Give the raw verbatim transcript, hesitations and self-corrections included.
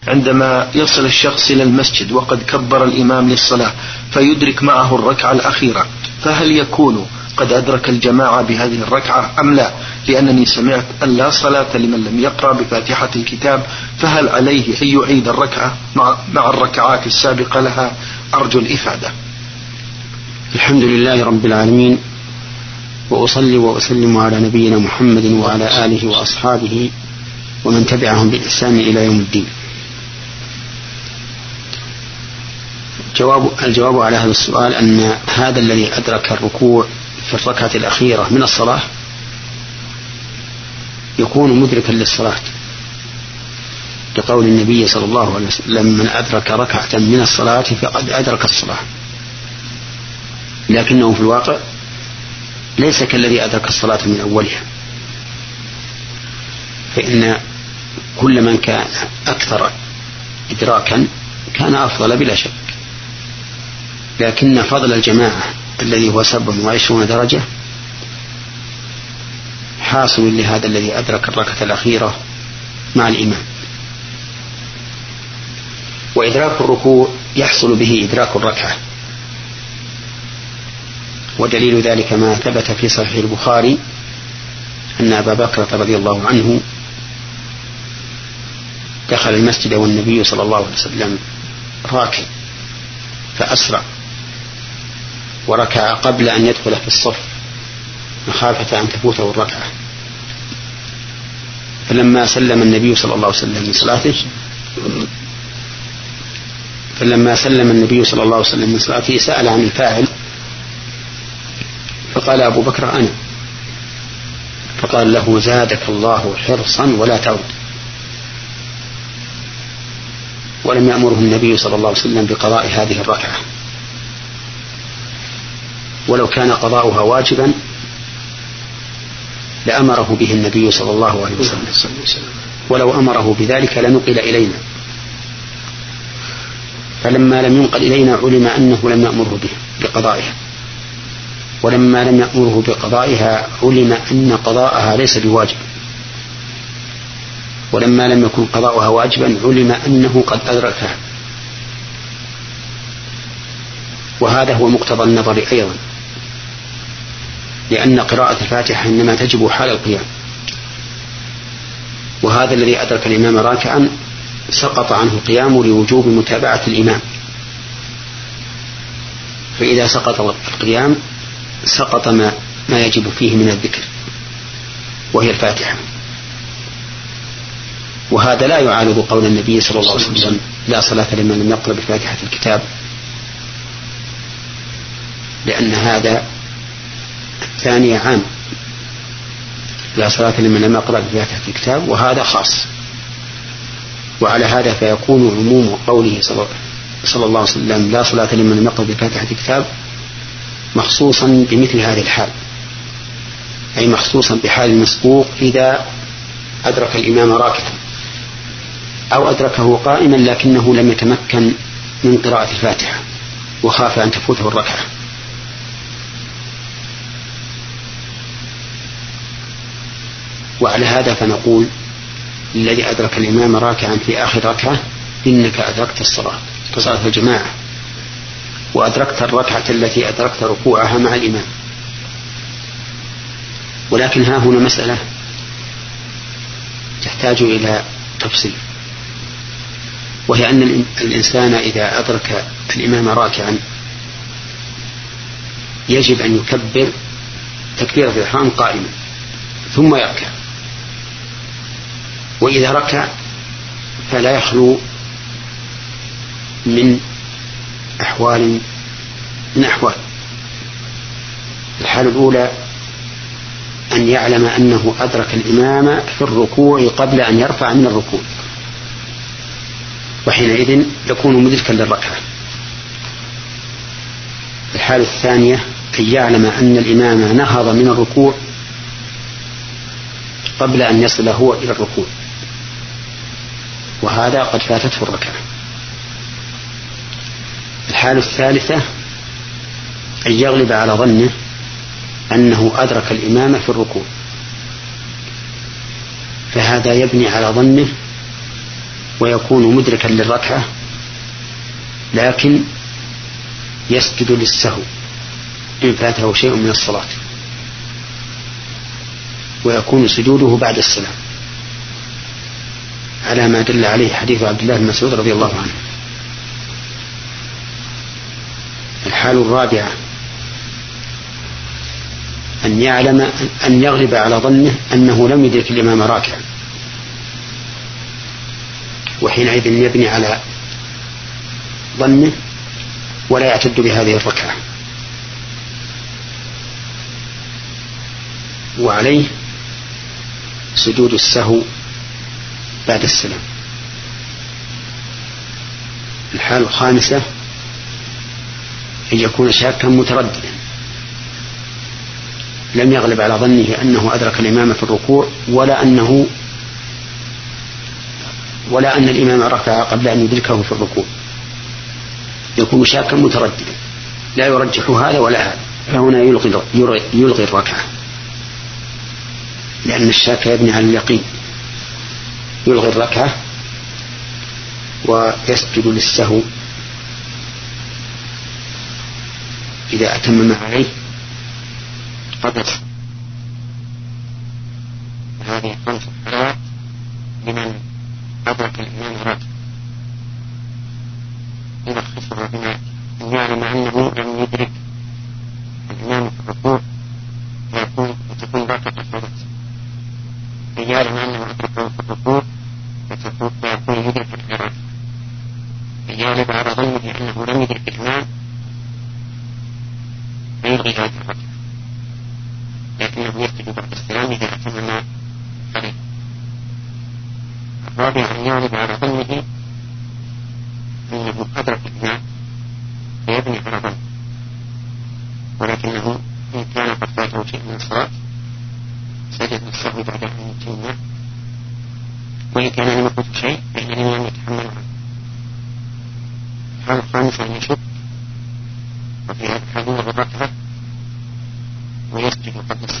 عندما يصل الشخص إلى المسجد وقد كبر الإمام للصلاة فيدرك معه الركعة الأخيرة، فهل يكون قد أدرك الجماعة بهذه الركعة أم لا؟ لأنني سمعت أن لا صلاة لمن لم يقرأ بفاتحة الكتاب، فهل عليه أن يعيد الركعة مع الركعات السابقة لها؟ أرجو الإفادة. الحمد لله رب العالمين، وأصلي وأسلم على نبينا محمد وعلى آله وأصحابه ومن تبعهم بإحسان إلى يوم الدين. جواب الجواب على هذا السؤال أن هذا الذي أدرك الركوع في الركعة الأخيرة من الصلاة يكون مدركا للصلاة، لقول النبي صلى الله عليه وسلم: من أدرك ركعة من الصلاة فقد أدرك الصلاة. لكنه في الواقع ليس كالذي أدرك الصلاة من أولها، فإن كل من كان أكثر إدراكا كان أفضل بلا شك، لكن فضل الجماعة الذي هو سبع وعشرون درجة حاصل لهذا الذي أدرك الركعة الأخيرة مع الإمام. وإدراك الركوع يحصل به إدراك الركعة، ودليل ذلك ما ثبت في صحيح البخاري أن أبا بكر رضي الله عنه دخل المسجد والنبي صلى الله عليه وسلم راكع فأسرع وركع قبل أن يدخل في الصف مخافة أن تفوته الركعة، فلما سلم النبي صلى الله عليه وسلم من صلاته فلما سلم النبي صلى الله عليه وسلم من صلاته سأل عن الفاعل، فقال أبو بكر: أنا. فقال له: زادك الله حرصا ولا تعود. ولم يأمره النبي صلى الله عليه وسلم بقضاء هذه الركعة، ولو كان قضاؤها واجبا لأمره به النبي صلى الله عليه وسلم، ولو أمره بذلك لنقل إلينا، فلما لم ينقل إلينا علم أنه لم يأمره به بقضائها، ولما لم يأمره بقضائها علم أن قضاءها ليس بواجب، ولما لم يكن قضاؤها واجبا علم أنه قد أدركها. وهذا هو مقتضى النظر أيضا، لأن قراءة الفاتحة إنما تجب حال القيام، وهذا الذي أدرك الإمام راكعا سقط عنه القيام لوجوب متابعة الإمام، فإذا سقط القيام سقط ما, ما يجب فيه من الذكر وهي الفاتحة. وهذا لا يعارض قول النبي صلى الله عليه وسلم: لا صلاة لمن لم يقرأ بفاتحة الكتاب، لأن هذا الثاني عام، لا صلاة لمن لم يقرأ بفاتحة الكتاب، وهذا خاص. وعلى هذا فيكون عموم قوله صلى الله عليه وسلم: لا صلاة لمن لم يقرأ بفاتحة الكتاب مخصوصا بمثل هذه الحال، أي مخصوصا بحال المسبوق إذا أدرك الإمام راكعا أو أدركه قائما لكنه لم يتمكن من قراءة الفاتحة وخاف أن تفوته الركعة. وعلى هذا فنقول الذي أدرك الإمام راكعا في آخر ركعة: إنك أدركت الصلاة كصلاة الجماعة، وأدركت الركعة التي أدركت ركوعها مع الإمام. ولكن ها هنا مسألة تحتاج إلى تفصيل، وهي أن الإنسان إذا أدرك الإمام راكعا يجب أن يكبر تكبيرة الإحرام قائما ثم يركع، وإذا ركع فلا يخلو من أحوال من أحوال الحالة الأولى أن يعلم أنه أدرك الإمام في الركوع قبل أن يرفع من الركوع، وحينئذ يكون مدركا للركعة. الحالة الثانية أن يعلم أن الإمام نهض من الركوع قبل أن يصل هو إلى الركوع، وهذا قد فاتته الركعة. الحالة الثالثة أن يغلب على ظنه أنه أدرك الإمام في الركوع، فهذا يبني على ظنه ويكون مدركا للركعة لكن يسجد للسهو إن فاته شيء من الصلاة، ويكون سجوده بعد السلام على ما دل عليه حديث عبد الله بن مسعود رضي الله عنه. الحال الرابعة أن يعلم أن يغلب على ظنه أنه لم يدرك الإمام راكعا، وحينئذ يبني على ظنه ولا يعتد بهذه الركعة، وعليه سجود السهو بعد السلام. الحال الخامسة أن يكون شاكا مترددا، لم يغلب على ظنه أنه أدرك الإمام في الركوع ولا أنه ولا أن الإمام ركع قبل أن يدركه في الركوع، يكون شاكا مترددا لا يرجح هذا ولا هذا، فهنا يلغي, يلغي الركعة، لأن الشاك يبني على اليقين، يلغي الركعة ويسجد للسهو إذا أتم ما عليه قبل. هذه خمس حالات لمن أدرك الإمام راتب، يلخصها بما أن يعلم أنه لم يدرك الإمام في الركوع ويكون وتكون ركعة الصلاة، أن يعلم أنه أدركه في الركوع ويكون يدرك الإمام، أن يغلب على ظنه أنه لم يدرك الإمام فيلغي هذه الركعة، لكنه يسجد بعد السلام إذا أتم ما عليه. الرابع أن يغلب على ظنه أنه أدرك الإمام فيبني على ظنه، ولكنه إن كان قد فاته شيء من الصلاة سجد السهو بعد أن يتم، وإن كان لم يفوت شيء فإن الإمام يتحمل عنه. الحالة الخامسة أن يشك، وفي هذا الحال يلغي الركعة ويسجد قبل